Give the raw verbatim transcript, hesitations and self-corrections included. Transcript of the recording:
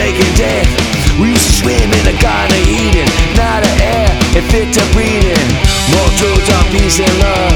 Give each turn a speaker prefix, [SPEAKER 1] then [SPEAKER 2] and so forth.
[SPEAKER 1] breaking death. We used to swim in the Garden of Eden, not an air and fit to breathe in. More truth on peace and love.